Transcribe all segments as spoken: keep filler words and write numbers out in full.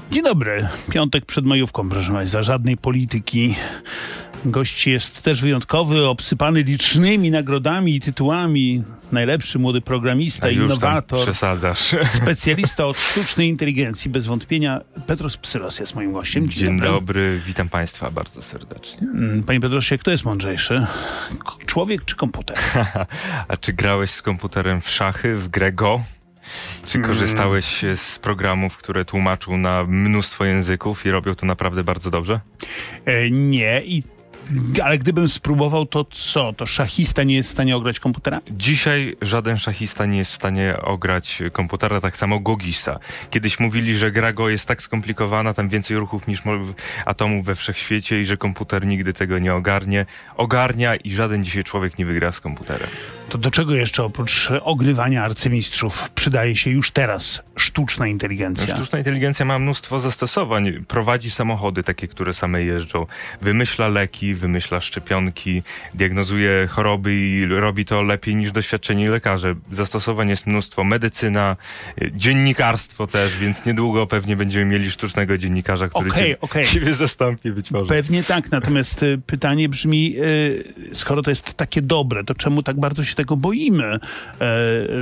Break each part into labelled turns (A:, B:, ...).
A: Dzień dobry. Piątek przed majówką, proszę Państwa. Żadnej polityki. Gość jest też wyjątkowy, obsypany licznymi nagrodami i tytułami. Najlepszy młody programista,
B: A już
A: innowator,
B: tam przesadzasz.
A: specjalista od sztucznej inteligencji. Bez wątpienia Petros Psylos jest moim gościem.
B: Dzień, Dzień dobry. dobry, witam Państwa bardzo serdecznie.
A: Panie Petrosie, kto jest mądrzejszy? Człowiek czy komputer?
B: A czy grałeś z komputerem w szachy, w grę Go? Czy korzystałeś z programów, które tłumaczą na mnóstwo języków i robią to naprawdę bardzo dobrze?
A: E, nie i ale gdybym spróbował, to co? To szachista nie jest w stanie ograć komputera?
B: Dzisiaj żaden szachista nie jest w stanie ograć komputera, tak samo gogista. Kiedyś mówili, że gra Go jest tak skomplikowana, tam więcej ruchów niż atomów we wszechświecie i że komputer nigdy tego nie ogarnie. Ogarnia i żaden dzisiaj człowiek nie wygra z komputerem.
A: To do czego jeszcze oprócz ogrywania arcymistrzów przydaje się już teraz sztuczna inteligencja?
B: Sztuczna inteligencja ma mnóstwo zastosowań. Prowadzi samochody takie, które same jeżdżą. Wymyśla leki, wymyśla szczepionki, diagnozuje choroby i robi to lepiej niż doświadczeni lekarze. Zastosowań jest mnóstwo. Medycyna, dziennikarstwo też, więc niedługo pewnie będziemy mieli sztucznego dziennikarza, który
A: okay,
B: ciebie,
A: okay.
B: ciebie zastąpi być może.
A: Pewnie tak, natomiast y, pytanie brzmi, y, skoro to jest takie dobre, to czemu tak bardzo się tego boimy? Y, y,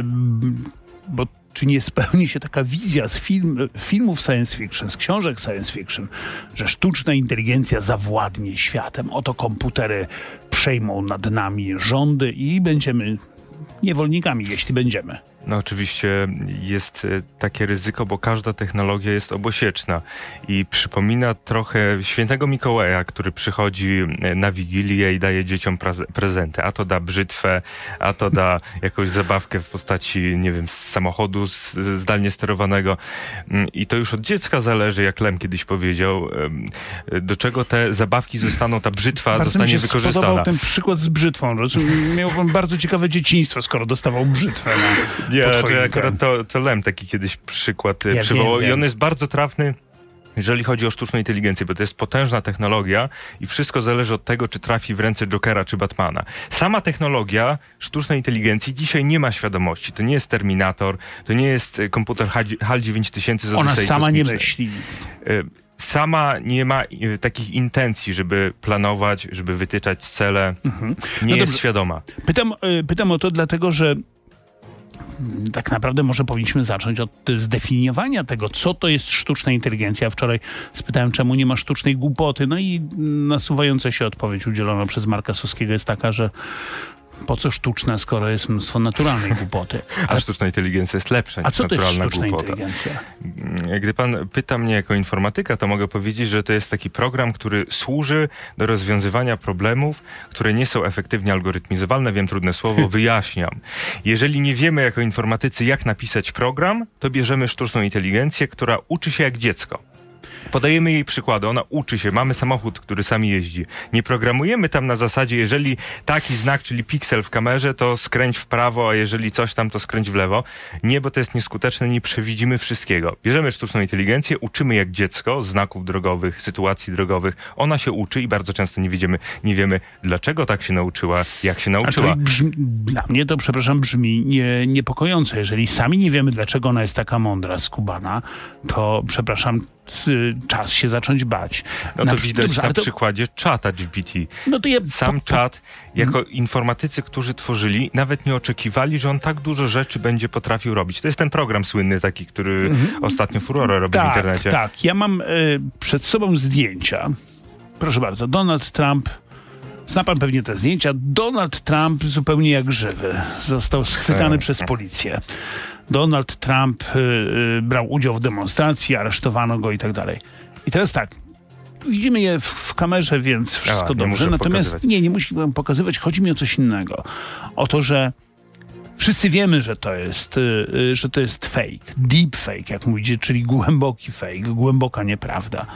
A: bo czy nie spełni się taka wizja z film, filmów science fiction, z książek science fiction, że sztuczna inteligencja zawładnie światem, oto komputery przejmą nad nami rządy i będziemy niewolnikami, jeśli będziemy.
B: No oczywiście jest takie ryzyko, bo każda technologia jest obosieczna i przypomina trochę świętego Mikołaja, który przychodzi na Wigilię i daje dzieciom prezenty. A to da brzytwę, a to da jakąś zabawkę w postaci, nie wiem, samochodu zdalnie sterowanego. I to już od dziecka zależy, jak Lem kiedyś powiedział, do czego te zabawki zostaną, ta brzytwa
A: bardzo
B: zostanie
A: mi się
B: wykorzystana.
A: Spodobał ten przykład z brzytwą. Miał pan bardzo ciekawe dzieciństwo, skoro dostawał brzytwę na
B: Nie, to akurat to, to Lem taki kiedyś przykład ja przywołał wiem, i on jest bardzo trafny, jeżeli chodzi o sztuczną inteligencję, bo to jest potężna technologia i wszystko zależy od tego, czy trafi w ręce Jokera czy Batmana. Sama technologia sztucznej inteligencji dzisiaj nie ma świadomości. To nie jest Terminator, to nie jest komputer HAL dziewięć tysięcy z
A: Ona
B: Odysei
A: sama
B: kosmicznej.
A: nie myśli.
B: Sama nie ma y, takich intencji, żeby planować, żeby wytyczać cele. Mhm. Nie no jest dobrze. Świadoma.
A: Pytam, y, pytam o to dlatego, że tak naprawdę może powinniśmy zacząć od zdefiniowania tego, co to jest sztuczna inteligencja. Wczoraj spytałem, czemu nie ma sztucznej głupoty. No i nasuwająca się odpowiedź udzielona przez Marka Suskiego jest taka, że po co sztuczne, skoro jest mnóstwo naturalnej głupoty?
B: Ale... A sztuczna inteligencja jest lepsza niż naturalna głupota. A co to jest sztuczna inteligencja? Gdy pan pyta mnie jako informatyka, to mogę powiedzieć, że to jest taki program, który służy do rozwiązywania problemów, które nie są efektywnie algorytmizowalne. Wiem, trudne słowo, wyjaśniam. Jeżeli nie wiemy jako informatycy, jak napisać program, to bierzemy sztuczną inteligencję, która uczy się jak dziecko. Podajemy jej przykłady, ona uczy się, mamy samochód, który sami jeździ. Nie programujemy tam na zasadzie, jeżeli taki znak, czyli piksel w kamerze, to skręć w prawo, a jeżeli coś tam, to skręć w lewo. Nie, bo to jest nieskuteczne, nie przewidzimy wszystkiego. Bierzemy sztuczną inteligencję, uczymy jak dziecko znaków drogowych, sytuacji drogowych. Ona się uczy i bardzo często nie wiemy, nie wiemy dlaczego tak się nauczyła, jak się nauczyła.
A: A to brzmi, dla mnie to, przepraszam, brzmi nie, niepokojąco. Jeżeli sami nie wiemy, dlaczego ona jest taka mądra, skubana, to przepraszam, czas się zacząć bać.
B: No to na, widać dobrze, na to... przykładzie czata G P T. No to ja... Sam po, po... czat, jako hmm. informatycy, którzy tworzyli, nawet nie oczekiwali, że on tak dużo rzeczy będzie potrafił robić. To jest ten program słynny taki, który hmm. ostatnio furorę robi
A: tak,
B: w internecie.
A: Tak, ja mam y, przed sobą zdjęcia. Proszę bardzo, Donald Trump. Zna pan pewnie te zdjęcia. Donald Trump zupełnie jak żywy. Został schwytany przez policję. Donald Trump y, y, brał udział w demonstracji, aresztowano go i tak dalej. I teraz tak, widzimy je w, w kamerze, więc wszystko
B: A,
A: dobrze. Natomiast
B: pokazywać.
A: nie, nie musimy pokazywać. Chodzi mi o coś innego. O to, że wszyscy wiemy, że to jest, y, y, że to jest fake, deep fake, jak mówicie, czyli głęboki fake, głęboka nieprawda.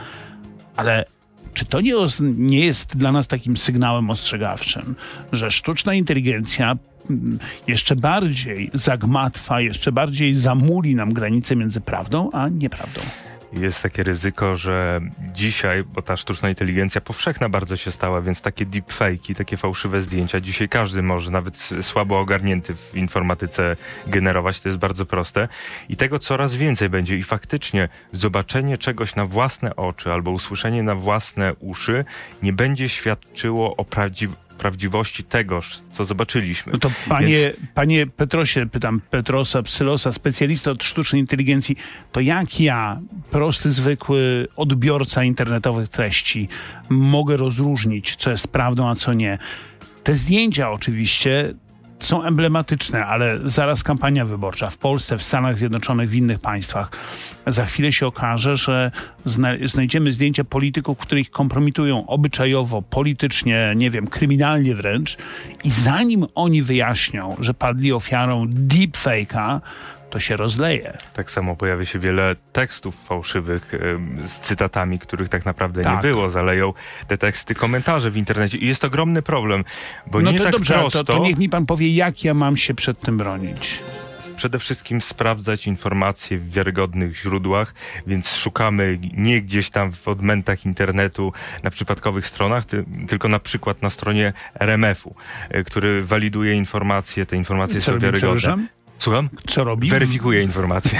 A: Ale czy to nie, nie jest dla nas takim sygnałem ostrzegawczym, że sztuczna inteligencja jeszcze bardziej zagmatwa, jeszcze bardziej zamuli nam granicę między prawdą a nieprawdą?
B: Jest takie ryzyko, że dzisiaj, bo ta sztuczna inteligencja powszechna bardzo się stała, więc takie deepfake'i, takie fałszywe zdjęcia, dzisiaj każdy może, nawet słabo ogarnięty w informatyce, generować. To jest bardzo proste. I tego coraz więcej będzie. I faktycznie zobaczenie czegoś na własne oczy albo usłyszenie na własne uszy nie będzie świadczyło o prawdziwym prawdziwości tegoż, co zobaczyliśmy.
A: No to panie, Więc... panie Petrosie, pytam Petrosa Psylosa, specjalista od sztucznej inteligencji, to jak ja, prosty, zwykły odbiorca internetowych treści, mogę rozróżnić, co jest prawdą, a co nie? Te zdjęcia oczywiście są emblematyczne, ale zaraz kampania wyborcza w Polsce, w Stanach Zjednoczonych, w innych państwach. Za chwilę się okaże, że zna znajdziemy zdjęcia polityków, które ich kompromitują obyczajowo, politycznie, nie wiem, kryminalnie wręcz. I zanim oni wyjaśnią, że padli ofiarą deepfake'a, to się rozleje.
B: Tak samo pojawia się wiele tekstów fałszywych y, z cytatami, których tak naprawdę
A: tak.
B: nie było. Zaleją te teksty komentarze w internecie i jest ogromny problem, bo
A: no
B: nie
A: to
B: tak
A: dobrze,
B: prosto...
A: To, to niech mi pan powie, jak ja mam się przed tym bronić.
B: Przede wszystkim sprawdzać informacje w wiarygodnych źródłach, więc szukamy nie gdzieś tam w odmętach internetu na przypadkowych stronach, ty, tylko na przykład na stronie R M F u, y, który waliduje informacje, te informacje są wiarygodne. Słucham?
A: Co robi?
B: Weryfikuję informacje.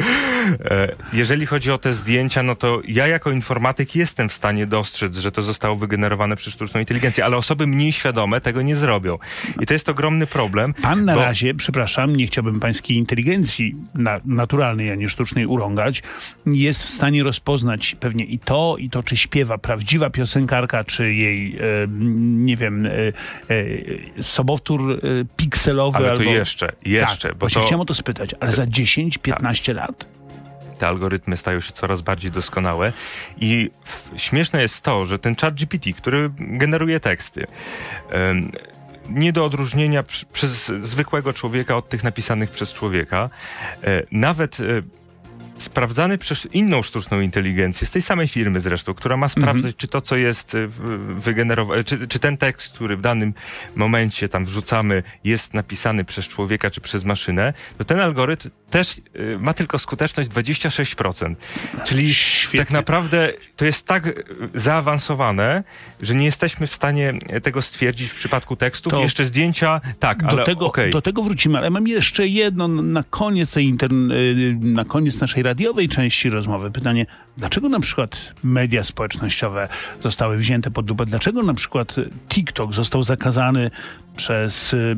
B: Jeżeli chodzi o te zdjęcia, no to ja jako informatyk jestem w stanie dostrzec, że to zostało wygenerowane przez sztuczną inteligencję, ale osoby mniej świadome tego nie zrobią. I to jest ogromny problem.
A: Pan na
B: bo...
A: razie, przepraszam, nie chciałbym pańskiej inteligencji na, naturalnej, a nie sztucznej urągać, jest w stanie rozpoznać pewnie i to, i to, czy śpiewa prawdziwa piosenkarka, czy jej, e, nie wiem, e, e, sobowtór e, pikselowy.
B: Ale
A: albo...
B: to jeszcze, jeszcze.
A: Tak,
B: bo
A: to... chciałem o to spytać, ale za dziesięć piętnaście tak. lat?
B: Te algorytmy stają się coraz bardziej doskonałe i śmieszne jest to, że ten ChatGPT, który generuje teksty, um, nie do odróżnienia przy, przez zwykłego człowieka od tych napisanych przez człowieka, e, nawet e, sprawdzany przez inną sztuczną inteligencję, z tej samej firmy zresztą, która ma sprawdzać, mm-hmm. czy to, co jest wygenerowane, czy, czy ten tekst, który w danym momencie tam wrzucamy, jest napisany przez człowieka, czy przez maszynę, to ten algorytm też y, ma tylko skuteczność dwadzieścia sześć procent. Czyli Świetnie. Tak naprawdę to jest tak zaawansowane, że nie jesteśmy w stanie tego stwierdzić w przypadku tekstów. To Jeszcze zdjęcia, tak,
A: do
B: ale
A: tego,
B: okay.
A: do tego wrócimy, ale mam jeszcze jedno na koniec tej intern- na koniec naszej radiowej części rozmowy. Pytanie, dlaczego na przykład media społecznościowe zostały wzięte pod lupę? Dlaczego na przykład TikTok został zakazany przez y,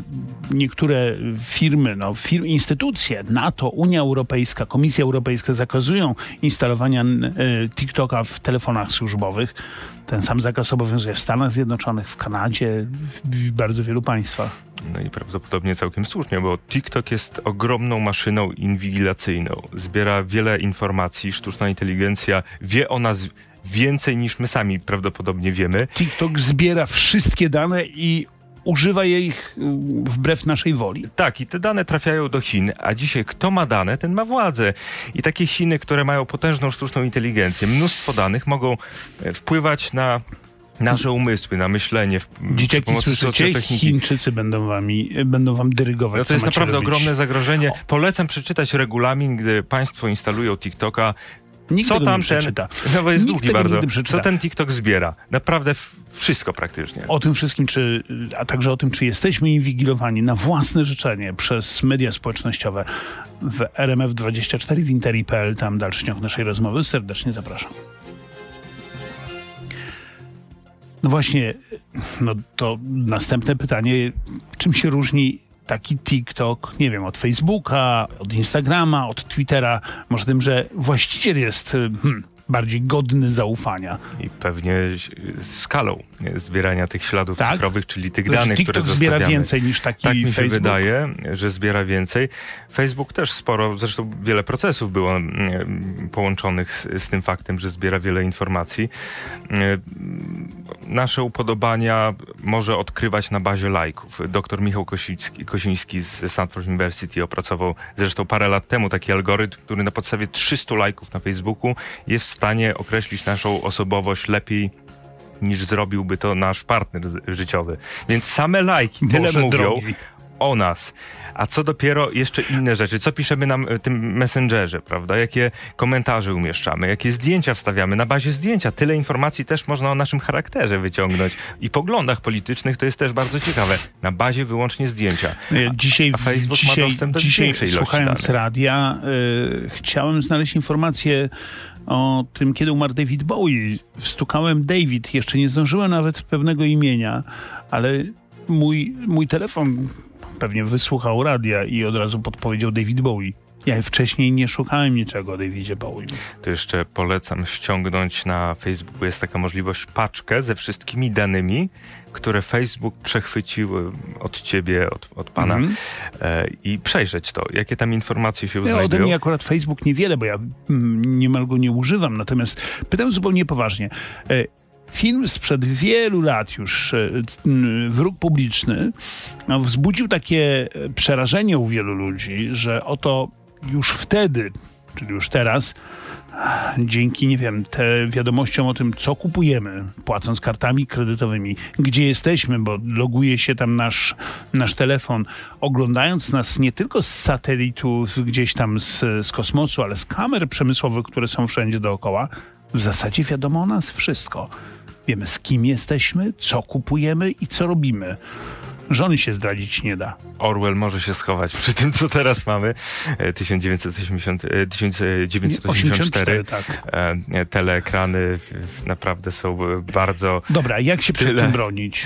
A: niektóre firmy, no, firm, instytucje, NATO, Unia Europejska, Komisja Europejska zakazują instalowania y, TikToka w telefonach służbowych. Ten sam zakaz obowiązuje w Stanach Zjednoczonych, w Kanadzie, w, w bardzo wielu państwach.
B: No i prawdopodobnie całkiem słusznie, bo TikTok jest ogromną maszyną inwigilacyjną. Zbiera wiele informacji, sztuczna inteligencja wie o nas więcej niż my sami prawdopodobnie wiemy.
A: TikTok zbiera wszystkie dane i używa je ich wbrew naszej woli.
B: Tak, i te dane trafiają do Chin, a dzisiaj kto ma dane, ten ma władzę. I takie Chiny, które mają potężną sztuczną inteligencję, mnóstwo danych, mogą wpływać na nasze umysły, na myślenie.
A: Dzieciaki, słyszycie? Chińczycy będą wami, będą wam dyrygować.
B: No to jest naprawdę
A: robić.
B: ogromne zagrożenie. Polecam przeczytać regulamin, gdy państwo instalują TikToka.
A: Nikt
B: co tam
A: nie
B: ten,
A: przeczyta.
B: No bo jest
A: Nikt
B: długi bardzo.
A: Co
B: ten TikTok zbiera? Naprawdę wszystko praktycznie.
A: O tym wszystkim, czy, a także o tym, czy jesteśmy inwigilowani na własne życzenie przez media społecznościowe w R M F dwadzieścia cztery, w interi kropka p l. Tam dalszy ciąg naszej rozmowy. Serdecznie zapraszam. No właśnie, no to następne pytanie. Czym się różni taki TikTok, nie wiem, od Facebooka, od Instagrama, od Twittera? Może tym, że właściciel jest hmm, bardziej godny zaufania.
B: I pewnie skalą zbierania tych śladów
A: tak?
B: cyfrowych, czyli tych
A: znaczy,
B: danych,
A: TikTok
B: które zostawiamy.
A: zbiera więcej niż taki
B: tak mi się
A: Facebook?
B: wydaje, że zbiera więcej. Facebook też sporo, zresztą wiele procesów było mm, połączonych z, z tym faktem, że zbiera wiele informacji. Nasze upodobania może odkrywać na bazie lajków. Doktor Michał Kosiński, Kosiński z Stanford University opracował zresztą parę lat temu taki algorytm, który na podstawie trzystu lajków na Facebooku jest w stanie określić naszą osobowość lepiej niż zrobiłby to nasz partner życiowy. Więc same lajki tyle mówią o nas. A co dopiero jeszcze inne rzeczy? Co piszemy na tym Messengerze, prawda? Jakie komentarze umieszczamy? Jakie zdjęcia wstawiamy? Na bazie zdjęcia tyle informacji też można o naszym charakterze wyciągnąć. I poglądach politycznych to jest też bardzo ciekawe. Na bazie wyłącznie zdjęcia. A,
A: dzisiaj,
B: a Facebook
A: dzisiaj,
B: ma dostęp do
A: dzisiaj,
B: większej ilości
A: słuchając
B: danych.
A: radia, y, chciałem znaleźć informację o tym, kiedy umarł David Bowie. Wstukałem David, jeszcze nie zdążyłem nawet pewnego imienia, ale mój, mój telefon pewnie wysłuchał radia i od razu podpowiedział David Bowie. Ja wcześniej nie szukałem niczego o Davidzie Bowie.
B: To jeszcze polecam ściągnąć na Facebooku. Jest taka możliwość, paczkę ze wszystkimi danymi, które Facebook przechwycił od ciebie, od, od pana mm. e, i przejrzeć to, jakie tam informacje się
A: ja,
B: znajdują.
A: Ode mnie akurat Facebook niewiele, bo ja mm, niemal go nie używam, natomiast pytam zupełnie poważnie. E, Film sprzed wielu lat już, Wróg publiczny, wzbudził takie przerażenie u wielu ludzi, że oto już wtedy, czyli już teraz, dzięki, nie wiem, te wiadomościom o tym, co kupujemy, płacąc kartami kredytowymi, gdzie jesteśmy, bo loguje się tam nasz, nasz telefon, oglądając nas nie tylko z satelitu, gdzieś tam z, z kosmosu, ale z kamer przemysłowych, które są wszędzie dookoła, w zasadzie wiadomo o nas wszystko. Wiemy, z kim jesteśmy, co kupujemy i co robimy. Żony się zdradzić nie da.
B: Orwell może się schować przy tym, co teraz mamy. tysiąc dziewięćset osiemdziesiąt cztery.
A: Tak.
B: Teleekrany naprawdę są bardzo...
A: Dobra, jak się przed tym bronić?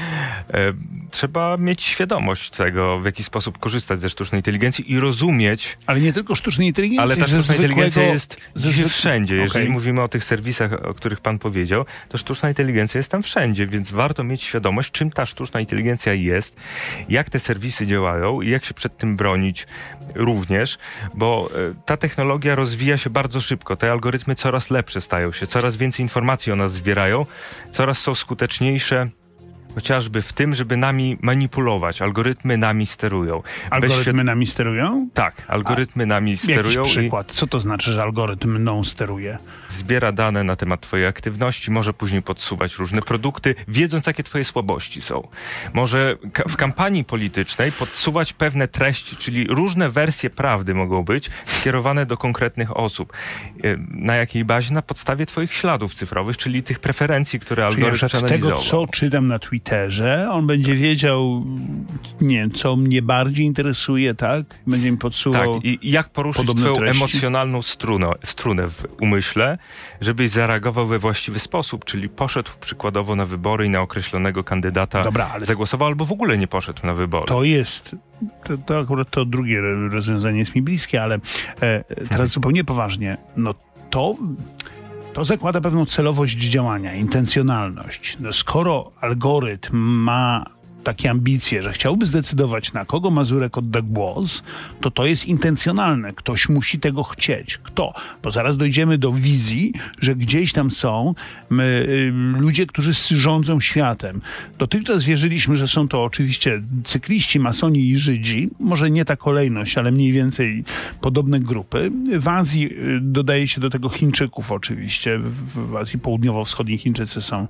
B: Trzeba mieć świadomość tego, w jaki sposób korzystać ze sztucznej inteligencji i rozumieć...
A: Ale nie tylko sztucznej inteligencji,
B: ale ta sztuczna
A: zwykłego...
B: inteligencja jest
A: zwyk...
B: wszędzie. Jeżeli
A: okay.
B: mówimy o tych serwisach, o których pan powiedział, to sztuczna inteligencja jest tam wszędzie, więc warto mieć świadomość, czym ta sztuczna inteligencja jest, jak te serwisy działają i jak się przed tym bronić również, bo ta technologia rozwija się bardzo szybko. Te algorytmy coraz lepsze stają się, coraz więcej informacji o nas zbierają, coraz są skuteczniejsze chociażby w tym, żeby nami manipulować. Algorytmy nami sterują.
A: Algorytmy świat... nami sterują?
B: Tak, algorytmy A nami sterują.
A: Jakiś przykład. I... Co to znaczy, że algorytm mną steruje?
B: Zbiera dane na temat twojej aktywności, może później podsuwać różne produkty, wiedząc, jakie twoje słabości są. Może ka- w kampanii politycznej podsuwać pewne treści, czyli różne wersje prawdy mogą być skierowane do konkretnych osób. Na jakiej bazie? Na podstawie twoich śladów cyfrowych, czyli tych preferencji, które algorytm przeanalizował.
A: Tego, co czytam na Twitterze, on będzie wiedział, nie wiem, co mnie bardziej interesuje, tak? Będzie mi podsuwał.
B: Tak, i jak poruszyć twoją treści? emocjonalną strunę, strunę w umyśle, żebyś zareagował we właściwy sposób, czyli poszedł przykładowo na wybory i na określonego kandydata Dobra, ale zagłosował, albo w ogóle nie poszedł na wybory.
A: To jest, to, to akurat to drugie rozwiązanie jest mi bliskie, ale e, teraz zupełnie poważnie, no to... To zakłada pewną celowość działania, intencjonalność. No skoro algorytm ma takie ambicje, że chciałby zdecydować, na kogo Mazurek odda głos, to to jest intencjonalne. Ktoś musi tego chcieć. Kto? Bo zaraz dojdziemy do wizji, że gdzieś tam są my, y, ludzie, którzy rządzą światem. Dotychczas wierzyliśmy, że są to oczywiście cykliści, masoni i Żydzi. Może nie ta kolejność, ale mniej więcej podobne grupy. W Azji y, dodaje się do tego Chińczyków oczywiście. W, w Azji Południowo-Wschodniej Chińczycy są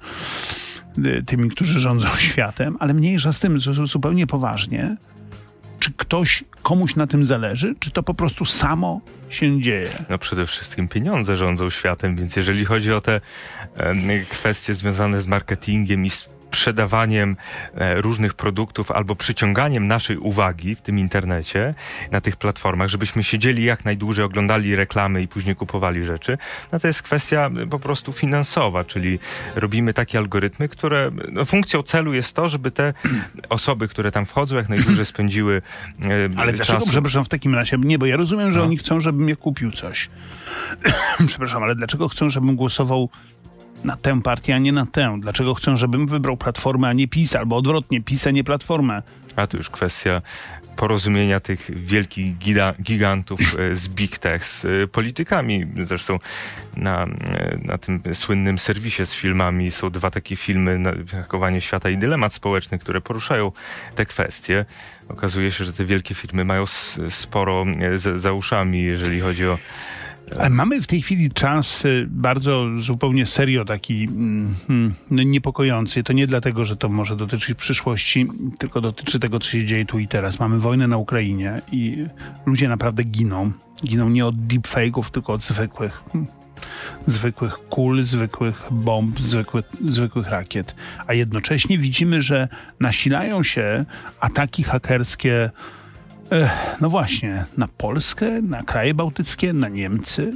A: tymi, którzy rządzą światem, ale mniejsza z tym, zupełnie poważnie, czy ktoś, komuś na tym zależy, czy to po prostu samo się dzieje?
B: No przede wszystkim pieniądze rządzą światem, więc jeżeli chodzi o te e, kwestie związane z marketingiem i z sprzedawaniem e, różnych produktów albo przyciąganiem naszej uwagi w tym internecie, na tych platformach, żebyśmy siedzieli jak najdłużej, oglądali reklamy i później kupowali rzeczy, no to jest kwestia po prostu finansowa, czyli robimy takie algorytmy, które, no, funkcją celu jest to, żeby te osoby, które tam wchodzą, jak najdłużej spędziły e,
A: Ale dlaczego,
B: czasu.
A: przepraszam, w takim razie, nie, bo ja rozumiem, że no. oni chcą, żebym ja kupił coś. Przepraszam, ale dlaczego chcą, żebym głosował na tę partię, a nie na tę? Dlaczego chcą, żebym wybrał Platformę, a nie PiS? Albo odwrotnie, PiS, a nie Platformę?
B: A to już kwestia porozumienia tych wielkich gida, gigantów z Big Tech z politykami. Zresztą na, na tym słynnym serwisie z filmami są dwa takie filmy, Hakowanie świata i dylemat społeczny, które poruszają te kwestie. Okazuje się, że te wielkie firmy mają sporo za, za uszami, jeżeli chodzi o
A: Ale mamy w tej chwili czas bardzo zupełnie serio taki mm, niepokojący. To nie dlatego, że to może dotyczyć przyszłości, tylko dotyczy tego, co się dzieje tu i teraz. Mamy wojnę na Ukrainie i ludzie naprawdę giną. Giną nie od deepfake'ów, tylko od zwykłych zwykłych kul, zwykłych bomb, zwykłych, zwykłych rakiet. A jednocześnie widzimy, że nasilają się ataki hakerskie no właśnie, na Polskę, na kraje bałtyckie, na Niemcy.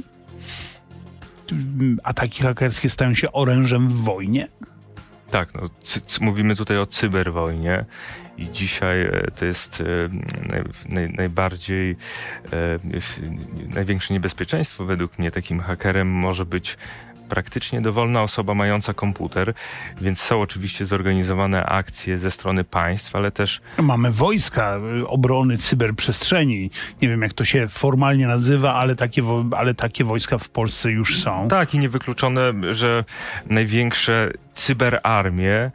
A: Ataki hakerskie stają się orężem w wojnie.
B: Tak, no, cy, cy, mówimy tutaj o cyberwojnie i dzisiaj e, to jest e, naj, najbardziej, e, największe niebezpieczeństwo według mnie takim hakerem może być praktycznie dowolna osoba mająca komputer, więc są oczywiście zorganizowane akcje ze strony państw, ale też...
A: Mamy wojska obrony cyberprzestrzeni. Nie wiem, jak to się formalnie nazywa, ale takie, ale takie wojska w Polsce już są.
B: Tak, i niewykluczone, że największe cyberarmie e,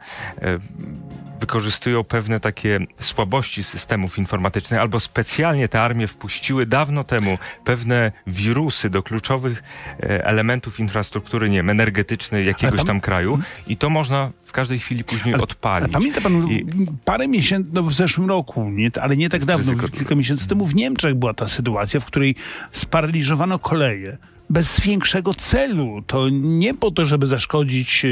B: wykorzystują pewne takie słabości systemów informatycznych, albo specjalnie te armie wpuściły dawno temu pewne wirusy do kluczowych e, elementów infrastruktury, nie wiem, energetycznej jakiegoś tam, tam kraju i to można w każdej chwili później ale, odpalić.
A: Ale pamięta pan, I, parę miesięcy, no w zeszłym roku, nie, ale nie tak dawno, ryzyko... kilka miesięcy temu w Niemczech była ta sytuacja, w której sparaliżowano koleje. Bez większego celu. To nie po to, żeby zaszkodzić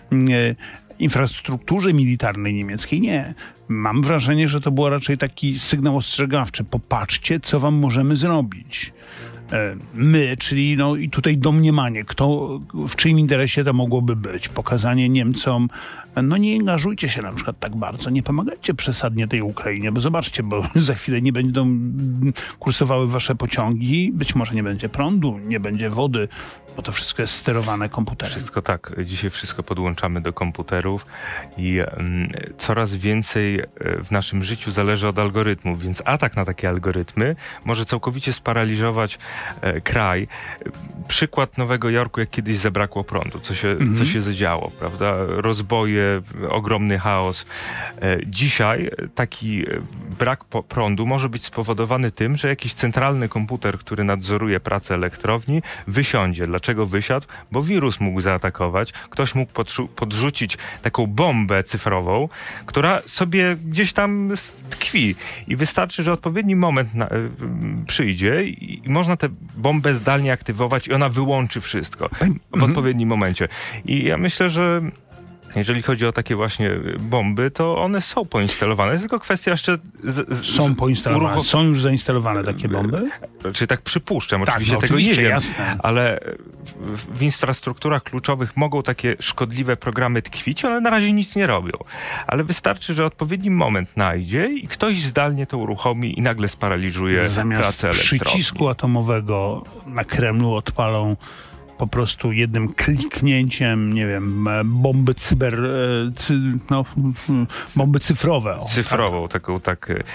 A: e, infrastrukturze militarnej niemieckiej, nie. Mam wrażenie, że to był raczej taki sygnał ostrzegawczy. Popatrzcie, co wam możemy zrobić. E, my, czyli no i tutaj domniemanie, kto, w czyim interesie to mogłoby być. Pokazanie Niemcom, no nie angażujcie się na przykład tak bardzo, nie pomagajcie przesadnie tej Ukrainie, bo zobaczcie, bo za chwilę nie będą kursowały wasze pociągi, być może nie będzie prądu, nie będzie wody, bo to wszystko jest sterowane komputerem.
B: Wszystko tak. Dzisiaj wszystko podłączamy do komputerów i um, coraz więcej w naszym życiu zależy od algorytmów, więc atak na takie algorytmy może całkowicie sparaliżować e, kraj. Przykład Nowego Jorku, jak kiedyś zabrakło prądu, co się, mhm. co się zadziało, prawda? Rozboje, ogromny chaos. E, dzisiaj taki brak po- prądu może być spowodowany tym, że jakiś centralny komputer, który nadzoruje pracę elektrowni, wysiądzie. Dlaczego wysiadł? Bo wirus mógł zaatakować. Ktoś mógł podrzu- podrzucić taką bombę cyfrową, która sobie gdzieś tam tkwi. I wystarczy, że odpowiedni moment na, y, przyjdzie i, i można tę bombę zdalnie aktywować i ona wyłączy wszystko w mhm. odpowiednim momencie. I ja myślę, że jeżeli chodzi o takie właśnie bomby, to one są poinstalowane, tylko kwestia jeszcze... Z, z,
A: są poinstalowane, uruchom... są już zainstalowane takie bomby?
B: Czyli tak przypuszczam, oczywiście
A: tak, no,
B: tego
A: oczywiście,
B: nie wiem,
A: jasne.
B: ale w, w infrastrukturach kluczowych mogą takie szkodliwe programy tkwić, one na razie nic nie robią. Ale wystarczy, że odpowiedni moment najdzie i ktoś zdalnie to uruchomi i nagle sparaliżuje
A: Zamiast
B: pracę elektrowni.
A: przycisku atomowego na Kremlu odpalą po prostu jednym kliknięciem, nie wiem, bomby cyber, cy, no, bomby cyfrowe. O,
B: Cyfrową, tak. taką tak e,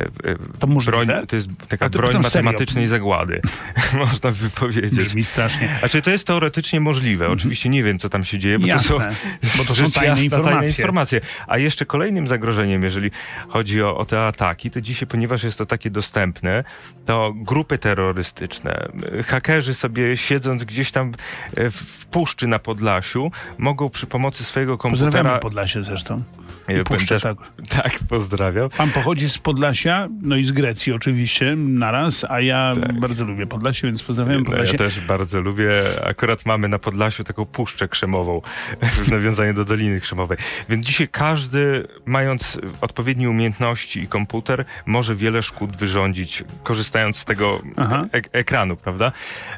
A: to możliwe?
B: broń, to jest taka to broń matematycznej serio? zagłady, można by powiedzieć.
A: Brzmi strasznie.
B: Znaczy to jest teoretycznie możliwe. Oczywiście nie wiem, co tam się dzieje, bo
A: Jasne,
B: to są,
A: bo to są tajne,
B: jasna,
A: informacje.
B: tajne informacje. A jeszcze kolejnym zagrożeniem, jeżeli chodzi o, o te ataki, to dzisiaj, ponieważ jest to takie dostępne, to grupy terrorystyczne, hakerzy sobie siedząc gdzieś tam w puszczy na Podlasiu mogą przy pomocy swojego komputera...
A: Pozdrawiamy Podlasie zresztą. Puszczę,
B: też,
A: tak.
B: tak, pozdrawiam.
A: Pan pochodzi z Podlasia, no i z Grecji oczywiście, naraz, a ja tak. bardzo lubię Podlasie, więc pozdrawiam Podlasie.
B: No, ja też bardzo lubię. Akurat mamy na Podlasiu taką puszczę krzemową, w nawiązaniu do Doliny Krzemowej. Więc dzisiaj każdy, mając odpowiednie umiejętności i komputer, może wiele szkód wyrządzić, korzystając z tego ek- ekranu, prawda,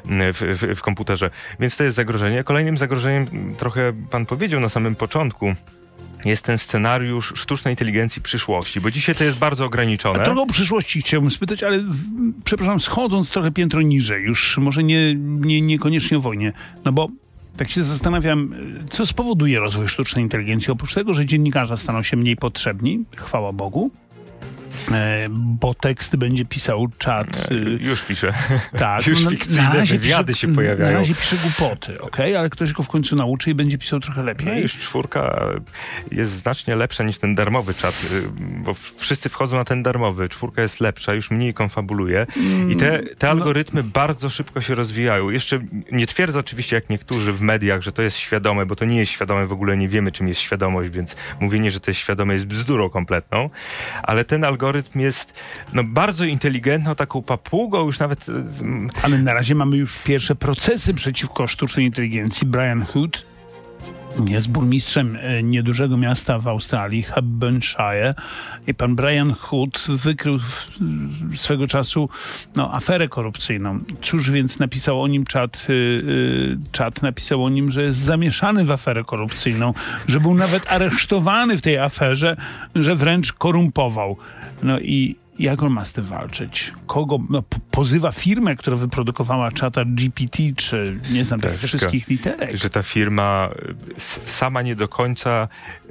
B: w, w, w komputerze. Więc to jest zagrożenie. Kolejnym zagrożeniem, trochę pan powiedział na samym początku, jest ten scenariusz sztucznej inteligencji przyszłości, bo dzisiaj to jest bardzo ograniczone.
A: A trochę o przyszłości chciałbym spytać, ale w, przepraszam, schodząc trochę piętro niżej, już może nie, nie, niekoniecznie o wojnie, no bo tak się zastanawiam, co spowoduje rozwój sztucznej inteligencji, oprócz tego, że dziennikarze staną się mniej potrzebni, chwała Bogu, bo teksty będzie pisał czat.
B: Już pisze.
A: Tak.
B: Już
A: no,
B: fikcyjne wywiady
A: pisze,
B: się pojawiają.
A: Na razie pisze głupoty, okej? Ale ktoś go w końcu nauczy i będzie pisał trochę lepiej.
B: No już czwórka jest znacznie lepsza niż ten darmowy czat, bo wszyscy wchodzą na ten darmowy. Czwórka jest lepsza, już mniej konfabuluje i te, te algorytmy no. bardzo szybko się rozwijają. Jeszcze nie twierdzę oczywiście jak niektórzy w mediach, że to jest świadome, bo to nie jest świadome, w ogóle nie wiemy czym jest świadomość, więc mówienie, że to jest świadome jest bzdurą kompletną, ale ten algorytm jest no, bardzo inteligentną, taką papugą już nawet...
A: Ale na razie mamy już pierwsze procesy przeciwko sztucznej inteligencji. Brian Hood jest burmistrzem niedużego miasta w Australii, Hepburnshire, i pan Brian Hood wykrył swego czasu no, aferę korupcyjną. Cóż więc napisał o nim czat, yy, czat napisał o nim, że jest zamieszany w aferę korupcyjną, że był nawet aresztowany w tej aferze, że wręcz korumpował. No i jak on ma z tym walczyć? Kogo? No, pozywa firmę, która wyprodukowała czata G P T, czy nie znam tych wszystkich literek.
B: Że ta firma sama nie do końca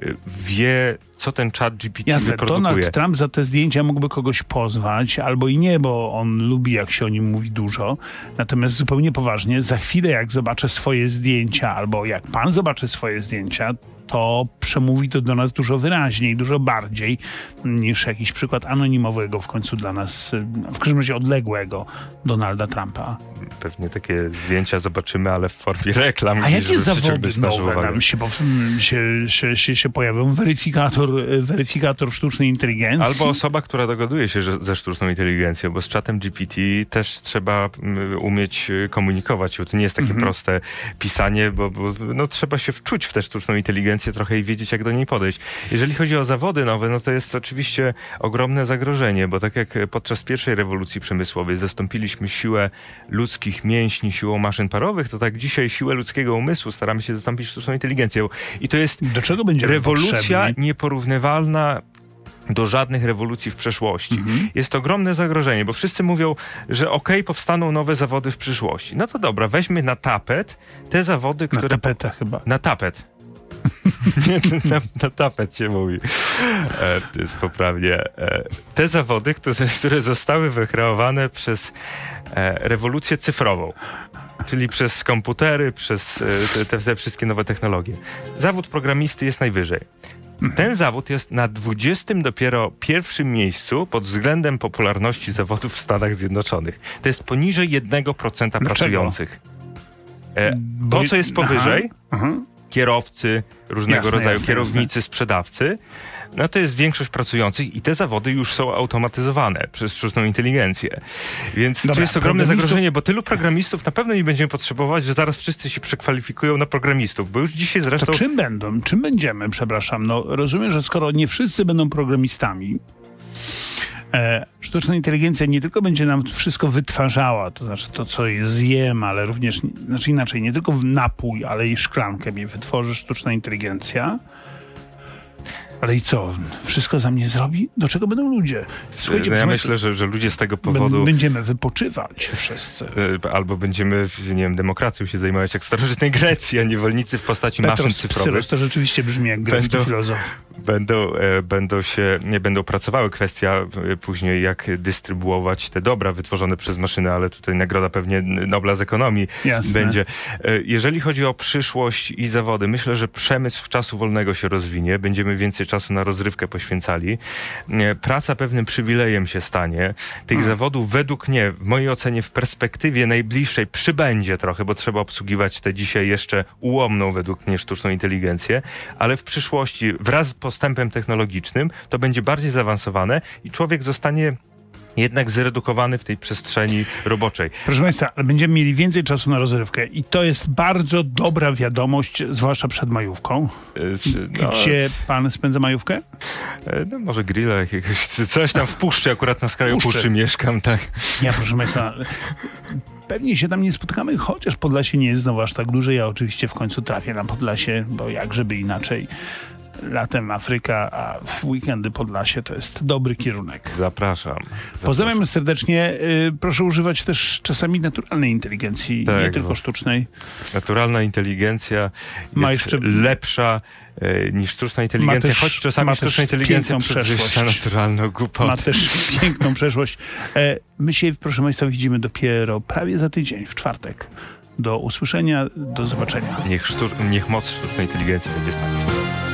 B: wie, co ten czat G P T
A: Jasne,
B: wyprodukuje.
A: Donald Trump za te zdjęcia mógłby kogoś pozwać, albo i nie, bo on lubi, jak się o nim mówi dużo. Natomiast zupełnie poważnie, za chwilę jak zobaczę swoje zdjęcia, albo jak pan zobaczy swoje zdjęcia, to przemówi to do nas dużo wyraźniej, dużo bardziej niż jakiś przykład anonimowego w końcu dla nas, w każdym razie odległego Donalda Trumpa.
B: Pewnie takie zdjęcia zobaczymy, ale w formie reklam.
A: A jakie zawody nowe nam się, się, się, się, się pojawią? Weryfikator, weryfikator sztucznej inteligencji?
B: Albo osoba, która dogaduje się że, ze sztuczną inteligencją, bo z czatem G P T też trzeba umieć komunikować. To nie jest takie mhm. proste pisanie, bo, bo no, trzeba się wczuć w tę sztuczną inteligencję trochę i wiedzieć, jak do niej podejść. Jeżeli chodzi o zawody nowe, no to jest oczywiście ogromne zagrożenie, bo tak jak podczas pierwszej rewolucji przemysłowej zastąpiliśmy siłę ludzkich mięśni siłą maszyn parowych, to tak dzisiaj siłę ludzkiego umysłu staramy się zastąpić sztuczną inteligencją. I to jest
A: do czego będzie
B: rewolucja
A: potrzebny?
B: Nieporównywalna do żadnych rewolucji w przeszłości. Mhm. Jest ogromne zagrożenie, bo wszyscy mówią, że okej, okay, powstaną nowe zawody w przyszłości. No to dobra, weźmy na tapet te zawody, które...
A: Na tapetę chyba.
B: Na tapet. Nie, na, na tapet się mówi. E, to jest poprawnie. E, te zawody, które, które zostały wykreowane przez e, rewolucję cyfrową, czyli przez komputery, przez e, te, te wszystkie nowe technologie. Zawód programisty jest najwyżej. Ten zawód jest na dwudziestym dopiero pierwszym miejscu pod względem popularności zawodów w Stanach Zjednoczonych. To jest poniżej jednego procenta pracujących. E, to, co jest powyżej, aha, aha. kierowcy, różnego jasne, rodzaju jasne, kierownicy, jasne. sprzedawcy, no to jest większość pracujących i te zawody już są automatyzowane przez sztuczną inteligencję. Więc dobra, tu jest ogromne zagrożenie, bo tylu programistów na pewno nie będziemy potrzebować, że zaraz wszyscy się przekwalifikują na programistów, bo już dzisiaj zresztą...
A: To czym będą? Czym będziemy, przepraszam? No rozumiem, że skoro nie wszyscy będą programistami, E, sztuczna inteligencja nie tylko będzie nam wszystko wytwarzała, to znaczy to, co zjem, ale również, znaczy inaczej, nie tylko napój, ale i szklankę mi wytworzy sztuczna inteligencja. Ale i co? Wszystko za mnie zrobi? Do czego będą ludzie?
B: Słuchajcie, no ja myślę, że, że ludzie z tego powodu...
A: Będziemy wypoczywać wszyscy.
B: Albo będziemy, nie wiem, demokracją się zajmować jak w starożytnej Grecji, a niewolnicy w postaci
A: Petros
B: maszyn cyfrowych.
A: Psyros, to rzeczywiście brzmi jak grecki będą, filozof.
B: Będą, e, będą się, nie będą pracowały. Kwestia e, później, jak dystrybuować te dobra wytworzone przez maszyny, ale tutaj nagroda pewnie Nobla z ekonomii Jasne. będzie. E, jeżeli chodzi o przyszłość i zawody, myślę, że przemysł w czasu wolnego się rozwinie. Będziemy więcej czasu na rozrywkę poświęcali. Praca pewnym przywilejem się stanie. Tych hmm. zawodów według mnie, w mojej ocenie, w perspektywie najbliższej przybędzie trochę, bo trzeba obsługiwać tę dzisiaj jeszcze ułomną według mnie sztuczną inteligencję, ale w przyszłości wraz z postępem technologicznym to będzie bardziej zaawansowane i człowiek zostanie jednak zredukowany w tej przestrzeni roboczej.
A: Proszę Państwa, będziemy mieli więcej czasu na rozrywkę i to jest bardzo dobra wiadomość, zwłaszcza przed majówką. No, Gdzie pan spędza majówkę?
B: No może grilla jakiegoś, czy coś tam w puszczy, akurat na skraju puszczy, puszczy mieszkam, tak.
A: Ja, proszę Państwa, pewnie się tam nie spotkamy, chociaż Podlasie nie jest znowu aż tak duże. Ja oczywiście w końcu trafię na Podlasie, bo jak żeby inaczej. latem Afryka, a w weekendy Podlasie to jest dobry kierunek.
B: Zapraszam. Zapraszam.
A: Pozdrawiam serdecznie. Proszę używać też czasami naturalnej inteligencji, tak, nie tylko sztucznej.
B: Naturalna inteligencja ma jest jeszcze lepsza niż sztuczna inteligencja, też, choć czasami sztuczna inteligencja przewyższa naturalną głupotę.
A: Ma też piękną przeszłość. My się, proszę Państwa, widzimy dopiero prawie za tydzień, w czwartek. Do usłyszenia, do zobaczenia.
B: Niech, sztuc- niech moc sztucznej inteligencji będzie z nami.